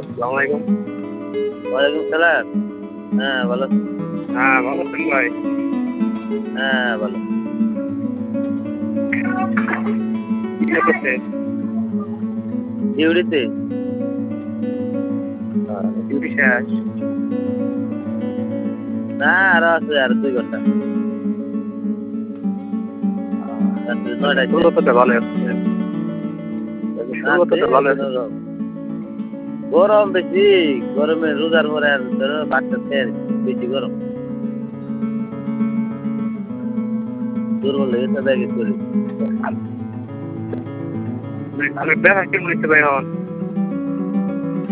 আসসালামু আলাইকুম। ওয়ালাইকুম সালাম। হ্যাঁ, ভালো আছেন? হ্যাঁ, ভালো আছেন ভাই? হ্যাঁ, ভালো। কি করতেছেন? ডিউটিতে? ডিউটি শেষ। না, আরো আছে, আরো ২ ঘন্টা। রাত্রে ৯টায় শেষ। শুরুতে ভালো আছে। শুরুতে ভালো আছে। গরম বেশি। গরমে রোজার পরে আর ধরো ভাতটা খেয়ে বেশি গরম। দুর্বল হয়ে গেছে ব্যাগে শরীর। আমি বেড়া কেমন হয়েছে ভাই এখন?